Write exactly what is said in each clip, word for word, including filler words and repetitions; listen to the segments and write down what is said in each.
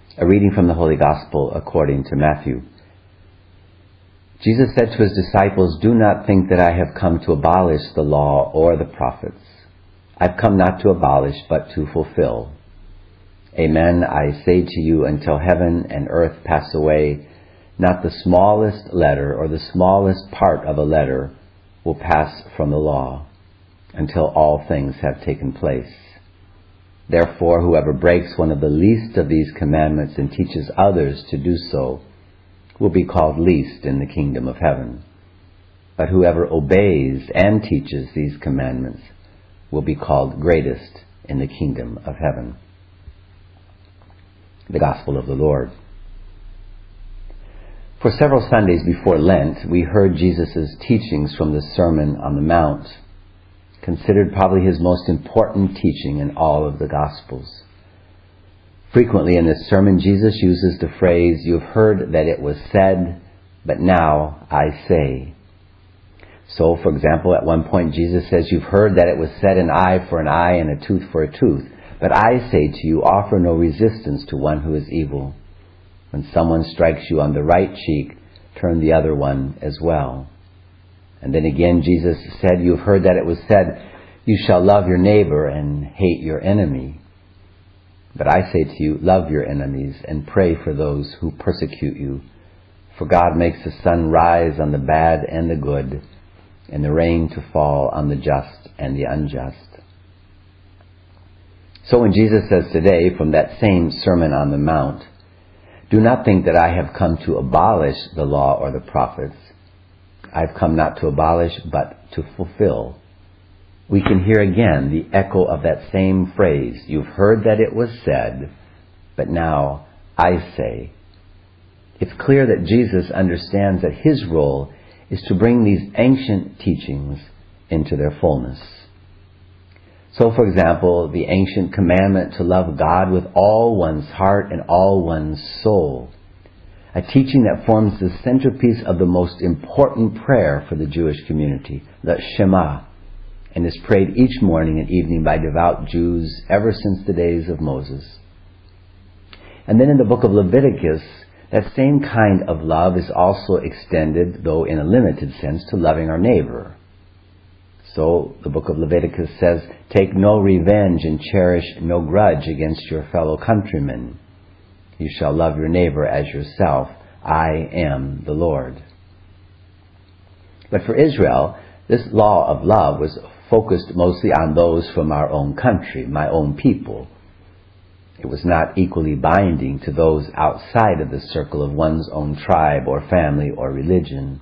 A reading from the Holy Gospel according to Matthew. Jesus said to his disciples, "Do not think that I have come to abolish the law or the prophets. I've come not to abolish, but to fulfill. Amen, I say to you, until heaven and earth pass away, not the smallest letter or the smallest part of a letter will pass from the law, until all things have taken place. Therefore, whoever breaks one of the least of these commandments and teaches others to do so will be called least in the kingdom of heaven. But whoever obeys and teaches these commandments will be called greatest in the kingdom of heaven." The Gospel of the Lord. For several Sundays before Lent, we heard Jesus' teachings from the Sermon on the Mount, considered probably his most important teaching in all of the Gospels. Frequently in this sermon, Jesus uses the phrase, "You have heard that it was said, but now I say." So, for example, at one point Jesus says, "You've heard that it was said, an eye for an eye and a tooth for a tooth. But I say to you, offer no resistance to one who is evil. When someone strikes you on the right cheek, turn the other one as well." And then again Jesus said, "You've heard that it was said, you shall love your neighbor and hate your enemy. But I say to you, love your enemies and pray for those who persecute you. For God makes the sun rise on the bad and the good, and the rain to fall on the just and the unjust." So when Jesus says today from that same Sermon on the Mount, "Do not think that I have come to abolish the law or the prophets. I've come not to abolish, but to fulfill," we can hear again the echo of that same phrase, "You've heard that it was said, but now I say." It's clear that Jesus understands that his role is to bring these ancient teachings into their fullness. So, for example, the ancient commandment to love God with all one's heart and all one's soul, a teaching that forms the centerpiece of the most important prayer for the Jewish community, the Shema, and is prayed each morning and evening by devout Jews ever since the days of Moses. And then in the book of Leviticus, that same kind of love is also extended, though in a limited sense, to loving our neighbor. So the book of Leviticus says, "Take no revenge and cherish no grudge against your fellow countrymen. You shall love your neighbor as yourself. I am the Lord." But for Israel, this law of love was focused mostly on those from our own country, my own people. It was not equally binding to those outside of the circle of one's own tribe or family or religion.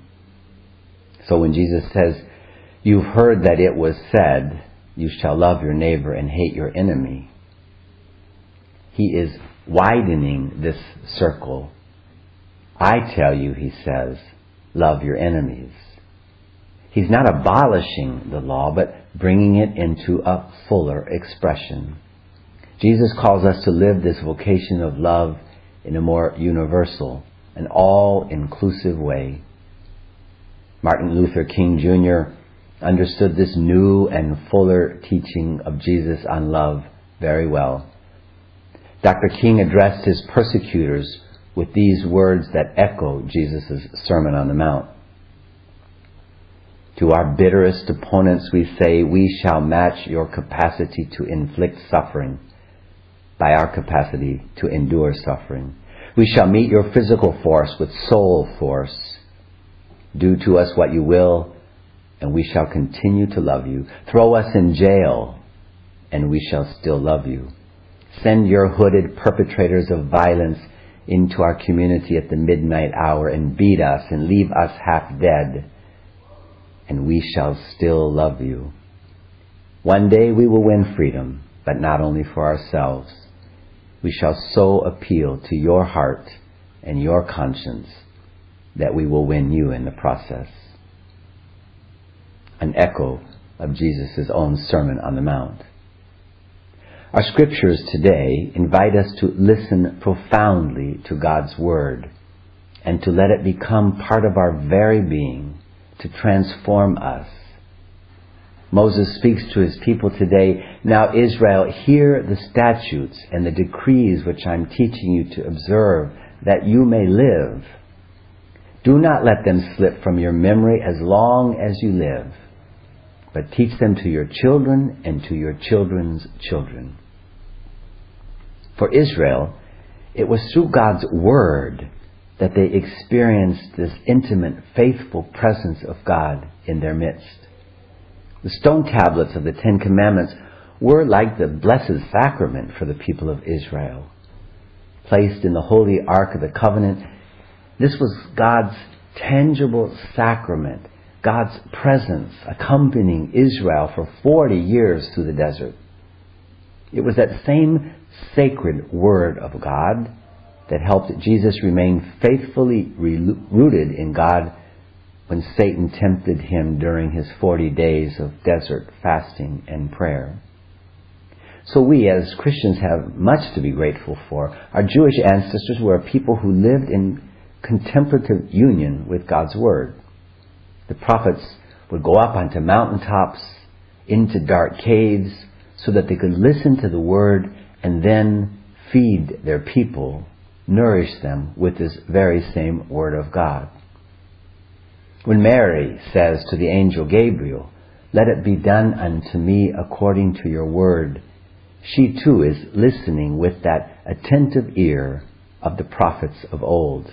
So when Jesus says, "You've heard that it was said, you shall love your neighbor and hate your enemy," he is widening this circle. "I tell you," he says, "love your enemies." He's not abolishing the law, but bringing it into a fuller expression. Jesus calls us to live this vocation of love in a more universal and all-inclusive way. Martin Luther King Junior understood this new and fuller teaching of Jesus on love very well. Doctor King addressed his persecutors with these words that echo Jesus' Sermon on the Mount. "To our bitterest opponents we say, we shall match your capacity to inflict suffering by our capacity to endure suffering. We shall meet your physical force with soul force. Do to us what you will, and we shall continue to love you. Throw us in jail, and we shall still love you. Send your hooded perpetrators of violence into our community at the midnight hour and beat us and leave us half dead, and we shall still love you. One day we will win freedom, but not only for ourselves. We shall so appeal to your heart and your conscience that we will win you in the process." An echo of Jesus' own Sermon on the Mount. Our scriptures today invite us to listen profoundly to God's Word and to let it become part of our very being, to transform us. Moses speaks to his people today, "Now Israel, hear the statutes and the decrees which I'm teaching you to observe, that you may live. Do not let them slip from your memory as long as you live, but teach them to your children and to your children's children." For Israel, it was through God's Word that they experienced this intimate, faithful presence of God in their midst. The stone tablets of the Ten Commandments were like the Blessed Sacrament for the people of Israel. Placed in the Holy Ark of the Covenant, this was God's tangible sacrament, God's presence accompanying Israel for forty years through the desert. It was that same sacred Word of God that helped Jesus remain faithfully rooted in God when Satan tempted him during his forty days of desert fasting and prayer. So we as Christians have much to be grateful for. Our Jewish ancestors were people who lived in contemplative union with God's Word. The prophets would go up onto mountaintops, into dark caves, so that they could listen to the Word and then feed their people, nourish them with this very same Word of God. When Mary says to the angel Gabriel, "Let it be done unto me according to your word," she too is listening with that attentive ear of the prophets of old.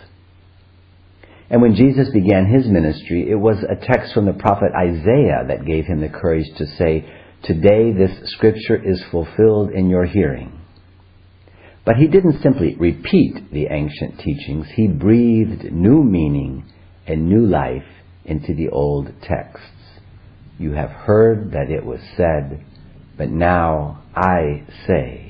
And when Jesus began his ministry, it was a text from the prophet Isaiah that gave him the courage to say, "Today this scripture is fulfilled in your hearing." But he didn't simply repeat the ancient teachings. He breathed new meaning and new life into the old texts. "You have heard that it was said, but now I say."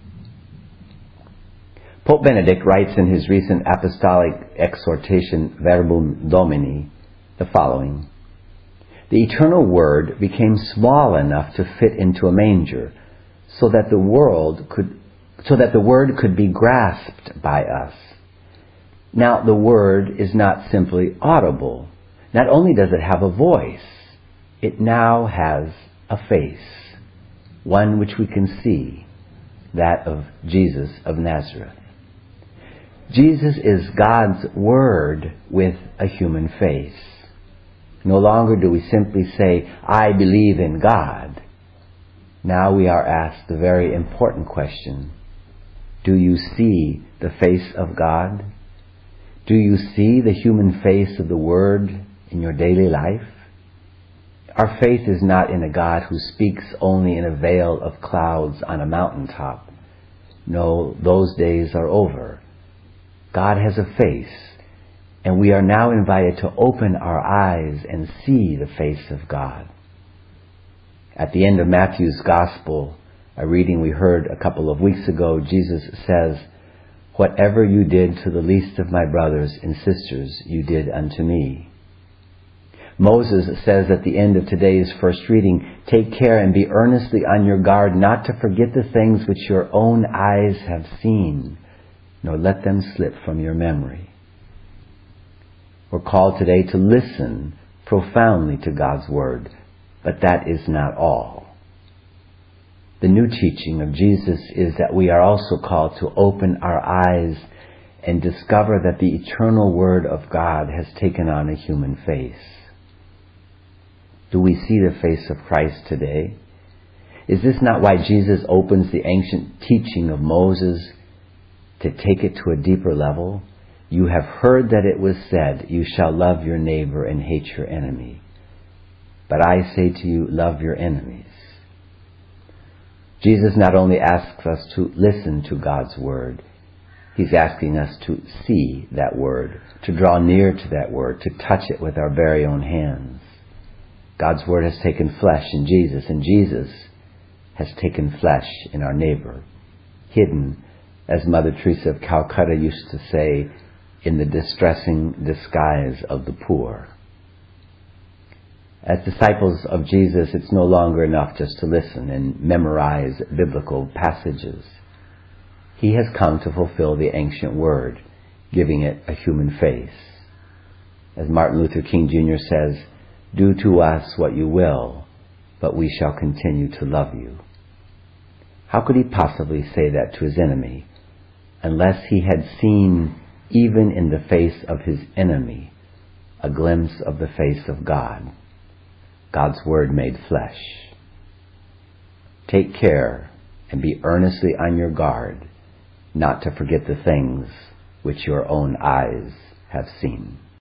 Pope Benedict writes in his recent apostolic exhortation, Verbum Domini, the following: "The eternal Word became small enough to fit into a manger, so that the world could, so that the Word could be grasped by us. Now the Word is not simply audible. Not only does it have a voice, it now has a face, one which we can see, that of Jesus of Nazareth." Jesus is God's Word with a human face. No longer do we simply say, "I believe in God." Now we are asked the very important question: do you see the face of God? Do you see the human face of the Word in your daily life? Our faith is not in a God who speaks only in a veil of clouds on a mountaintop. No, those days are over. God has a face, and we are now invited to open our eyes and see the face of God. At the end of Matthew's Gospel, a reading we heard a couple of weeks ago, Jesus says, "Whatever you did to the least of my brothers and sisters, you did unto me." Moses says at the end of today's first reading, "Take care and be earnestly on your guard not to forget the things which your own eyes have seen, nor let them slip from your memory." We're called today to listen profoundly to God's Word, but that is not all. The new teaching of Jesus is that we are also called to open our eyes and discover that the eternal Word of God has taken on a human face. Do we see the face of Christ today? Is this not why Jesus opens the ancient teaching of Moses to take it to a deeper level? "You have heard that it was said, you shall love your neighbor and hate your enemy. But I say to you, love your enemies." Jesus not only asks us to listen to God's Word, He's asking us to see that Word, to draw near to that Word, to touch it with our very own hands. God's Word has taken flesh in Jesus, and Jesus has taken flesh in our neighbor, hidden, as Mother Teresa of Calcutta used to say, in the distressing disguise of the poor. As disciples of Jesus, it's no longer enough just to listen and memorize biblical passages. He has come to fulfill the ancient Word, giving it a human face. As Martin Luther King Junior says, "Do to us what you will, but we shall continue to love you. How could he possibly say that to his enemy, unless he had seen, even in the face of his enemy, a glimpse of the face of God, God's Word made flesh? Take care and be earnestly on your guard, not to forget the things which your own eyes have seen.